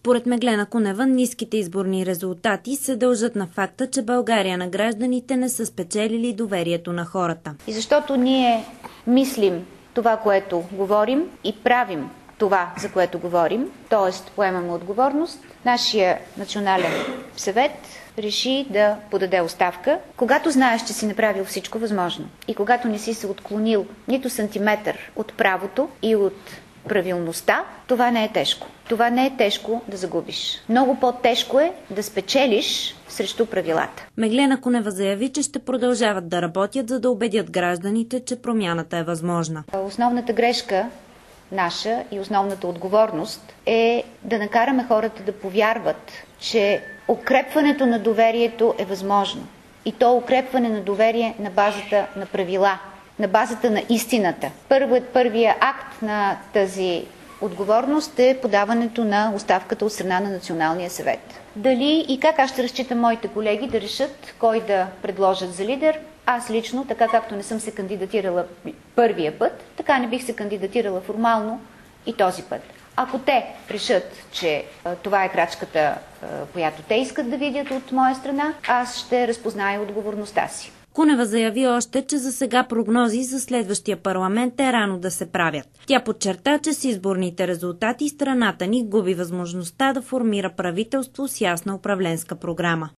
Според Меглена Кунева, ниските изборни резултати се дължат на факта, че България на гражданите не са спечелили доверието на хората. И защото ние мислим това, което говорим, и правим това, за което говорим, т.е. поемаме отговорност, нашия национален съвет реши да подаде оставка, когато знаеш, че си направил всичко възможно и когато не си се отклонил нито сантиметър от правото и от правилността, това не е тежко. Това не е тежко да загубиш. Много по-тежко е да спечелиш срещу правилата. Меглена Кунева заяви, че ще продължават да работят, за да убедят гражданите, че промяната е възможна. Основната грешка наша и основната отговорност е да накараме хората да повярват, че укрепването на доверието е възможно. И то укрепване на доверие на базата на правила, на базата на истината. Първият акт на тази отговорност е подаването на оставката от страна на Националния съвет. Дали и как аз ще разчитам моите колеги да решат кой да предложат за лидер? Аз лично, така както не съм се кандидатирала първия път, така не бих се кандидатирала формално и този път. Ако те решат, че това е крачката, която те искат да видят от моя страна, аз ще разпозная отговорността си. Кунева заяви още, че за сега прогнози за следващия парламент е рано да се правят. Тя подчерта, че с изборните резултати страната ни губи възможността да формира правителство с ясна управленска програма.